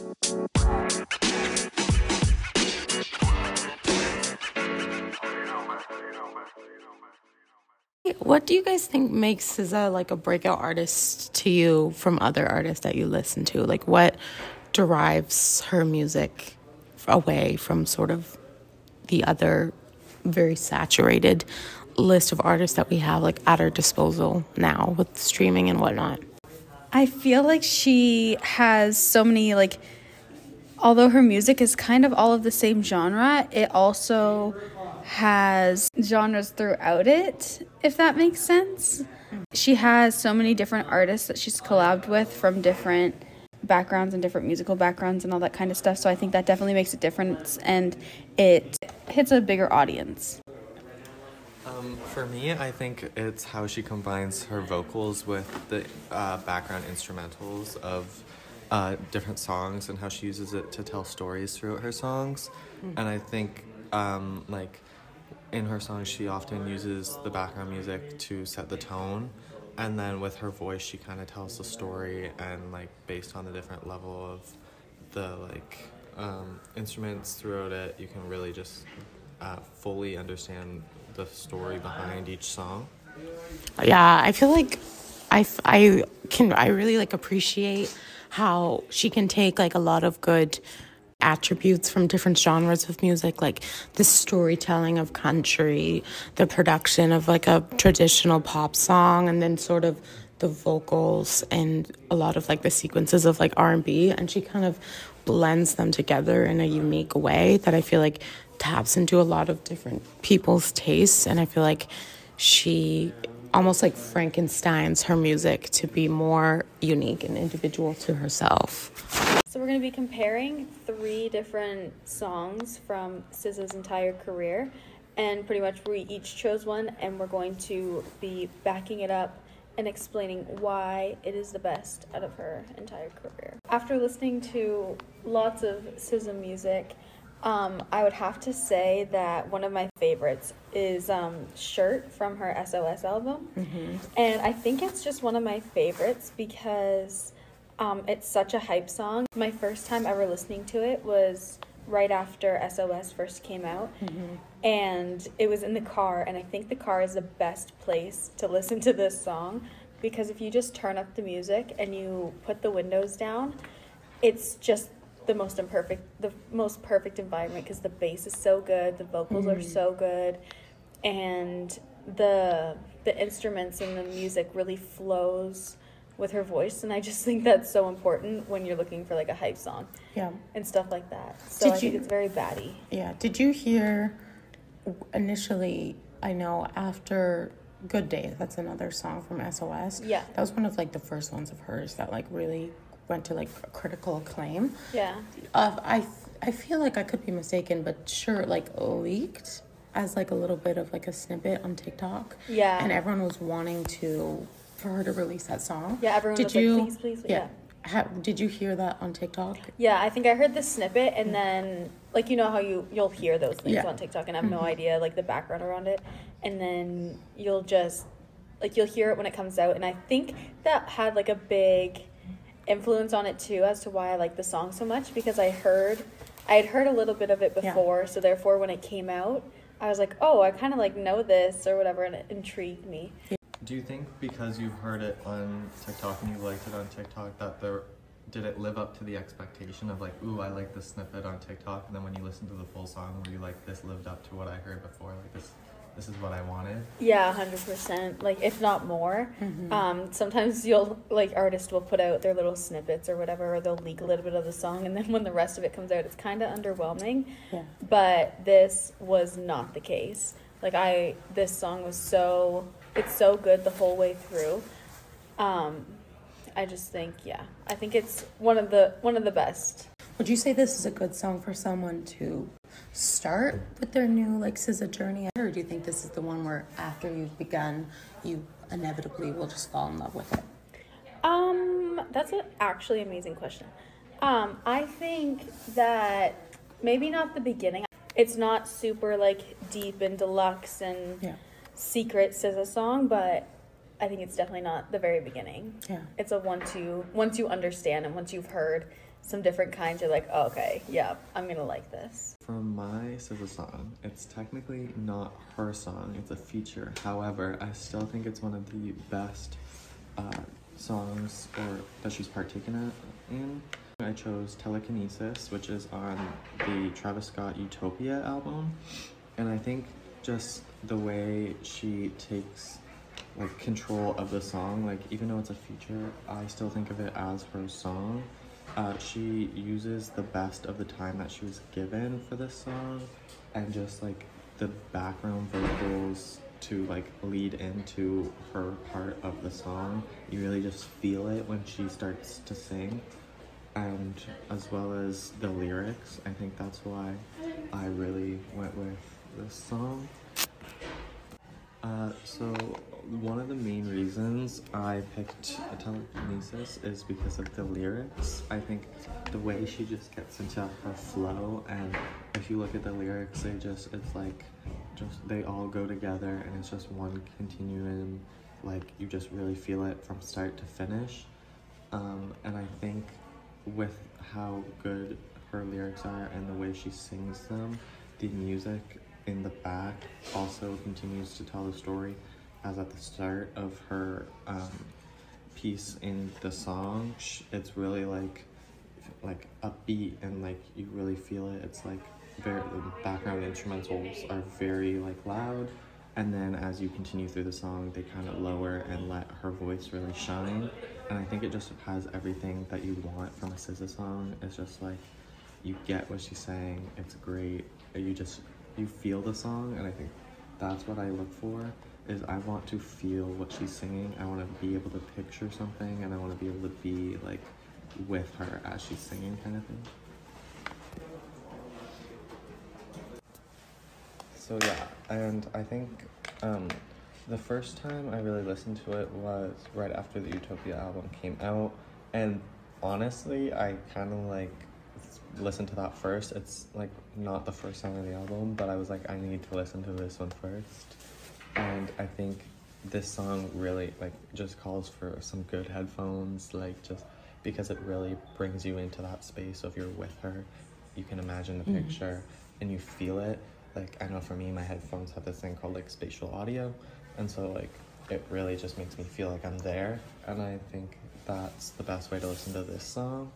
What do you guys think makes SZA like a breakout artist to you from other artists that you listen to? Like, what derives her music away from sort of the other very saturated list of artists that we have like at our disposal now with streaming and whatnot? I feel like she has so many, like, although her music is kind of all of the same genre, it also has genres throughout it, if that makes sense. She has so many different artists that she's collabed with from different backgrounds and different musical backgrounds and all that kind of stuff. So I think that definitely makes a difference, and it hits a bigger audience. For me, I think it's how she combines her vocals with the background instrumentals of different songs and how she uses it to tell stories throughout her songs. And I think like in her songs she often uses the background music to set the tone, and then with her voice she kind of tells the story, and like based on the different level of the like instruments throughout it, you can really just fully understand the story behind each song. Yeah, I feel like I really like appreciate how she can take like a lot of good attributes from different genres of music, like the storytelling of country, the production of like a traditional pop song, and then sort of the vocals and a lot of like the sequences of like R&B, and she kind of blends them together in a unique way that I feel like taps into a lot of different people's tastes. And I feel like she almost like Frankensteins her music to be more unique and individual to herself. So we're going to be comparing 3 different songs from SZA's entire career, and pretty much we each chose one, and we're going to be backing it up and explaining why it is the best out of her entire career. After listening to lots of SZA music, I would have to say that one of my favorites is Shirt from her SOS album. And I think it's just one of my favorites because it's such a hype song. My first time ever listening to it was right after SOS first came out, and it was in the car, and I think the car is the best place to listen to this song because if you just turn up the music and you put the windows down, it's just the most perfect environment because the bass is so good, the vocals are so good, and the instruments and the music really flows with her voice, and I just think that's so important when you're looking for like a hype song, and stuff like that. So I think it's very batty. Yeah. Did you hear initially? I know after Good Day, that's another song from SOS. Yeah, that was one of like the first ones of hers that like really went to like critical acclaim. Yeah. I feel like I could be mistaken, but sure, like leaked as like a little bit of like a snippet on TikTok. Yeah. And everyone was wanting for her to release that song. Yeah, everyone was like, please. Yeah. Did you hear that on TikTok? Yeah, I think I heard the snippet, and then like you know how you'll hear those things on TikTok and have no idea like the background around it, and then you'll just like you'll hear it when it comes out, and I think that had like a big influence on it too as to why I like the song so much, because I had heard a little bit of it before, so therefore when it came out I was like, oh, I kind of like know this or whatever, and it intrigued me. Do you think because you've heard it on TikTok and you liked it on TikTok that did it live up to the expectation of like, ooh, I like this snippet on TikTok, and then when you listen to the full song were you like, this lived up to what I heard before, like this is what I wanted? Yeah, 100%. Like, if not more. Sometimes artists will put out their little snippets or whatever, or they'll leak a little bit of the song, and then when the rest of it comes out, it's kind of underwhelming. Yeah. But this was not the case. Like, this song was it's so good the whole way through. I just think, I think it's one of the best. Would you say this is a good song for someone to start with their new like SZA journey, or do you think this is the one where after you've begun you inevitably will just fall in love with it? That's an actually amazing question. I think that maybe not the beginning. It's not super like deep and deluxe and secret SZA song, but I think it's definitely not the very beginning. Yeah, it's once you understand and once you've heard some different kinds, you're like, oh, okay, yeah, I'm gonna like this. For my SZA song, it's technically not her song, it's a feature. However, I still think it's one of the best songs that she's partaken in. I chose Telekinesis, which is on the Travis Scott Utopia album. And I think just the way she takes like control of the song, like even though it's a feature, I still think of it as her song. She uses the best of the time that she was given for this song, and just like the background vocals to like lead into her part of the song. You really just feel it when she starts to sing, and as well as the lyrics. I think that's why I really went with this song. So one of the main reasons I picked Telekinesis is because of the lyrics. I think the way she just gets into her flow, and if you look at the lyrics, they all go together, and it's just one continuum. Like, you just really feel it from start to finish. And I think with how good her lyrics are and the way she sings them, the music in the back also continues to tell the story, as at the start of her piece in the song, it's really like upbeat, and like you really feel it. It's like the background instrumentals are very like loud, and then as you continue through the song, they kind of lower and let her voice really shine. And I think it just has everything that you want from a SZA song. It's just like, you get what she's saying, it's great, you feel the song, and I think that's what I look for, is I want to feel what she's singing. I want to be able to picture something, and I want to be able to be like with her as she's singing, kind of thing. So yeah, and I think the first time I really listened to it was right after the Utopia album came out, and honestly, I kind of like listen to that first. It's like not the first song on the album, but I was like, I need to listen to this one first. And I think this song really like just calls for some good headphones, like just because it really brings you into that space of you're with her, you can imagine the picture and you feel it. Like, I know for me, my headphones have this thing called like spatial audio, and so like it really just makes me feel like I'm there, and I think that's the best way to listen to this song.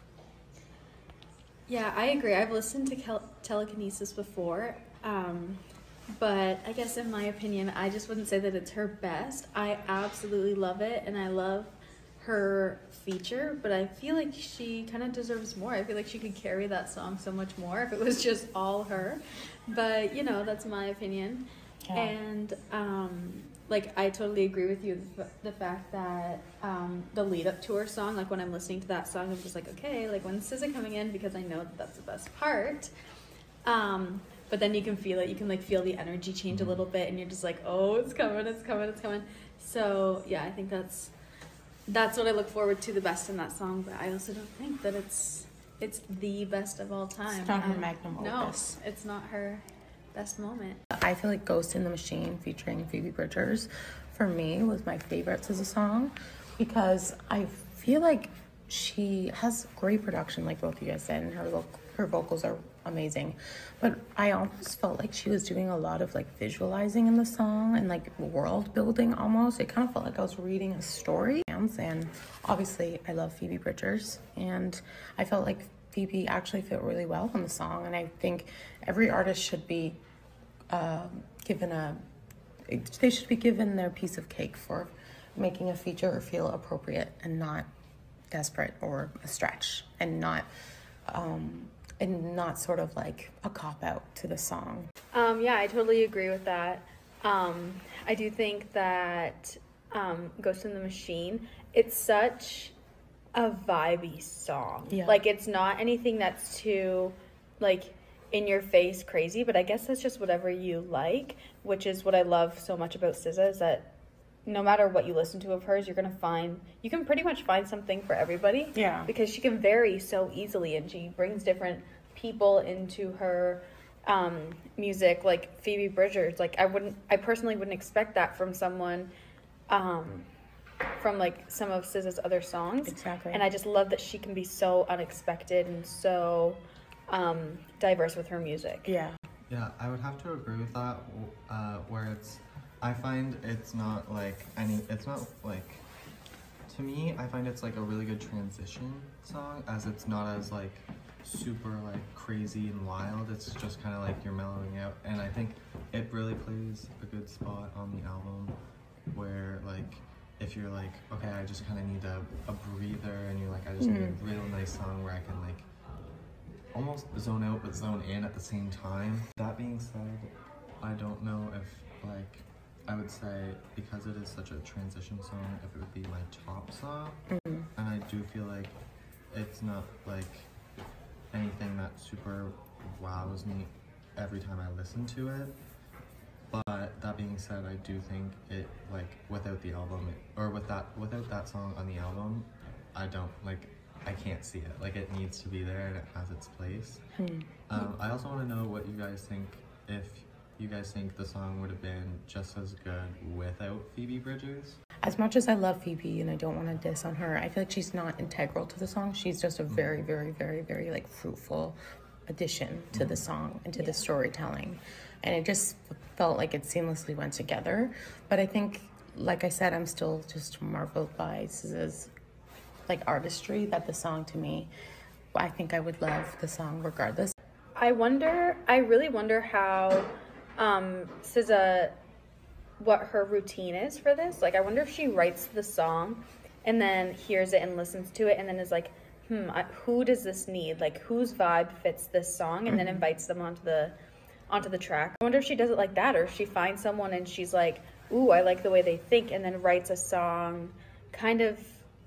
Yeah, I agree. I've listened to Telekinesis before, but I guess in my opinion, I just wouldn't say that it's her best. I absolutely love it, and I love her feature, but I feel like she kind of deserves more. I feel like she could carry that song so much more if it was just all her, but you know, that's my opinion. Yeah. And like, I totally agree with you, the fact that the lead up to her song, like when I'm listening to that song, I'm just like, okay, like when's SZA coming in, because I know that that's the best part. But then you can feel it, you can like feel the energy change a little bit, and you're just like, oh, it's coming, it's coming, it's coming. So yeah, I think that's what I look forward to the best in that song, but I also don't think that it's the best of all time. It's not her magnum opus. No, it's not her best moment. I feel like Ghost in the Machine featuring Phoebe Bridgers, for me, was my favorite SZA song, because I feel like she has great production, like both of you guys said, and her vocals are amazing, but I almost felt like she was doing a lot of like visualizing in the song and like world building almost. It kind of felt like I was reading a story. And obviously I love Phoebe Bridgers, and I felt like Phoebe actually fit really well on the song, and I think every artist should be given their piece of cake for making a feature feel appropriate and not desperate or a stretch, and not sort of like a cop-out to the song. Yeah, I totally agree with that. I do think that Ghost in the Machine, it's such a vibey song. Yeah. Like, it's not anything that's too, like, in your face crazy, but I guess that's just whatever you like, which is what I love so much about SZA, is that no matter what you listen to of hers, you can pretty much find something for everybody. Yeah. Because she can vary so easily, and she brings different people into her music, like Phoebe Bridgers. Like, I personally wouldn't expect that from someone from like some of SZA's other songs. Exactly. And I just love that she can be so unexpected and so diverse with her music. Yeah. Yeah, I would have to agree with that. Where I find it's not like to me, I find it's like a really good transition song, as it's not as like super like crazy and wild. It's just kind of like you're mellowing out, and I think it really plays a good spot on the album, where like if you're like, okay, I just kind of need a breather, and you're like, I just need a real nice song where I can like almost zone out but zone in at the same time. That being said, I don't know if like I would say, because it is such a transition song, if it would be my top song. And I do feel like it's not like anything that super wows me every time I listen to it. But that being said, I do think it, like, without the album, without that song on the album, I can't see it. Like, it needs to be there and it has its place. I also want to know what you guys think, if you guys think the song would have been just as good without Phoebe Bridgers. As much as I love Phoebe and I don't want to diss on her, I feel like she's not integral to the song. She's just a very, very, very, very like fruitful addition to the song and to the storytelling. And it just felt like it seamlessly went together. But I think, like I said, I'm still just marveled by SZA's like artistry, that the song, to me, I think I would love the song regardless. I really wonder how SZA, what her routine is for this. Like, I wonder if she writes the song and then hears it and listens to it and then is like, who does this need? Like, whose vibe fits this song? And then invites them onto the track. I wonder if she does it like that, or if she finds someone and she's like, ooh, I like the way they think, and then writes a song kind of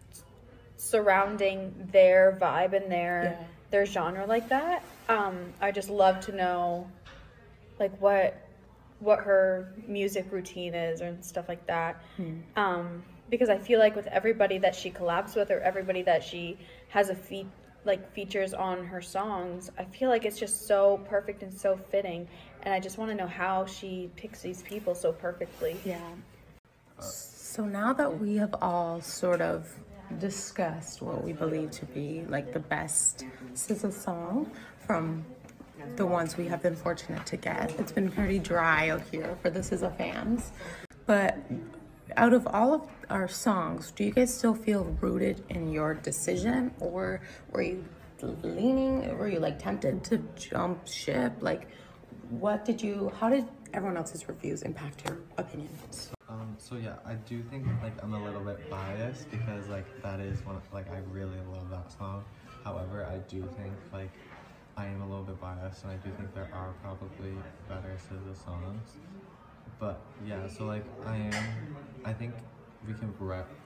surrounding their vibe and their genre like that. I just love to know like what her music routine is and stuff like that. Because I feel like with everybody that she collabs with, or everybody that she has features on her songs, I feel like it's just so perfect and so fitting, and I just want to know how she picks these people so perfectly. Yeah. So now that we have all sort of discussed what we believe to be like the best SZA song from the ones we have been fortunate to get, it's been pretty dry out here for the SZA fans. But out of all of our songs, do you guys still feel rooted in your decision, or were you like tempted to jump ship? Like, how did everyone else's reviews impact your opinion? So yeah, I do think like I'm a little bit biased, because like that is one, like I really love that song. However, I do think like I am a little bit biased, and I do think there are probably better SZA songs. But yeah, so like I think we can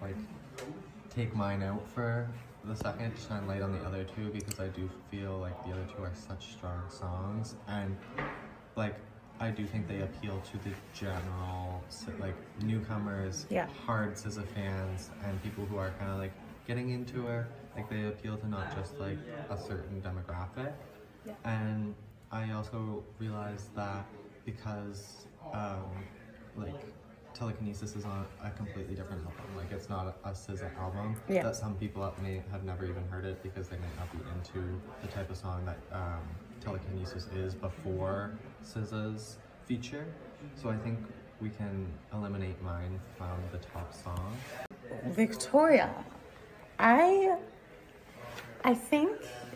take mine out for the second, shine light on the other two, because I do feel like the other two are such strong songs, and like I do think they appeal to the general like newcomers, hard SZA fans, and people who are kind of like getting into her. Like, they appeal to not just like a certain demographic. And I also realized that because like Telekinesis is on a completely different album. Like, it's not a SZA album. That some people may have never even heard it, because they might not be into the type of song that Telekinesis is before SZA's feature. So I think we can eliminate mine from the top song. Victoria, I think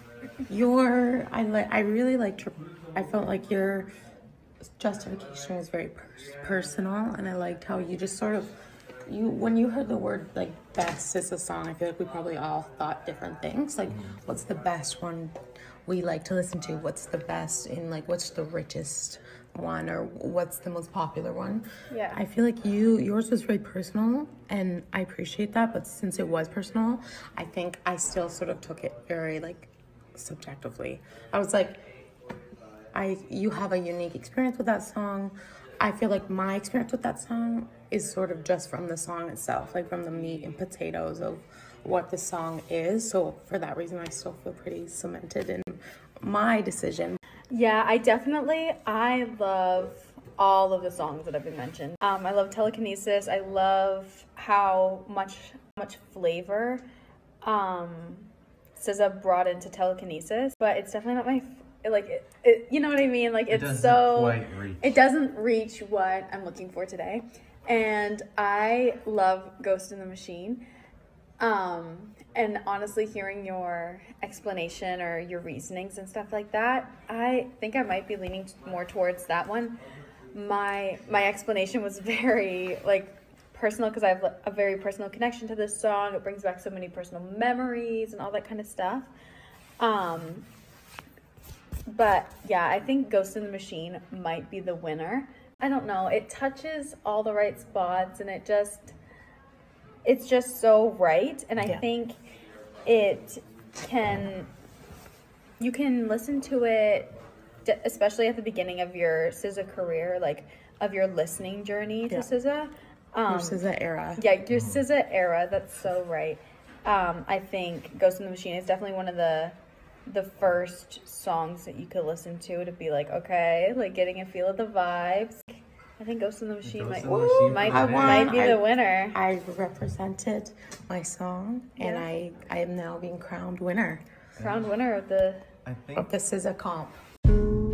I really liked your, I felt like your justification was very personal, and I liked how you just sort of, when you heard the word like best SZA song, I feel like we probably all thought different things. Like, what's the best one we like to listen to? What's the best in, like, what's the richest one, or what's the most popular one? Yeah. I feel like yours was very personal, and I appreciate that. But since it was personal, I think I still sort of took it very like subjectively. I was like, you have a unique experience with that song. I feel like my experience with that song is sort of just from the song itself, like from the meat and potatoes of what the song is. So for that reason, I still feel pretty cemented in my decision. Yeah, I love all of the songs that have been mentioned. I love Telekinesis. I love how much flavor SZA brought into Telekinesis, but it's definitely not my you know what I mean? Like, it's it doesn't reach what I'm looking for today. And I love Ghost in the Machine. And honestly, hearing your explanation or your reasonings and stuff like that, I think I might be leaning more towards that one. My explanation was very personal, because I have a very personal connection to this song. It brings back so many personal memories and all that kind of stuff. But yeah, I think Ghost in the Machine might be the winner. I don't know. It touches all the right spots, and it's just so right. And I think you can listen to it, especially at the beginning of your SZA career, like of your listening journey to SZA. Your SZA era. Yeah, your SZA era. That's so right. I think Ghost in the Machine is definitely one of the first songs that you could listen to be like, okay, like getting a feel of the vibes. I think Ghost in the Machine might be the winner. I represented my song, and I am now being crowned winner. Crowned winner of the SZA comp. I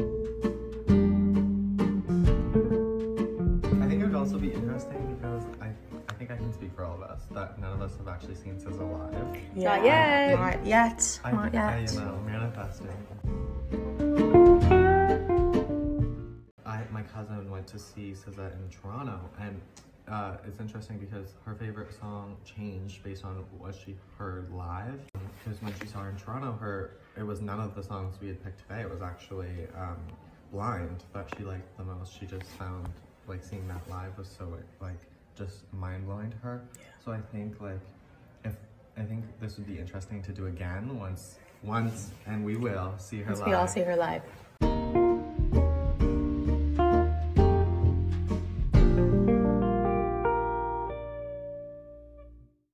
think it would also be interesting because I think I can speak for all of us that none of us have actually seen SZA live. Yeah. Not yet. Not yet. Not yet. Manifesting. My cousin went to see SZA in Toronto, and it's interesting because her favorite song changed based on what she heard live. Because when she saw her in Toronto, it was none of the songs we had picked today. It was actually Blind that she liked the most. She just found seeing that live was so just mind-blowing to her. Yeah. So I think I think this would be interesting to do again once and we will see her live. Once we all see her live.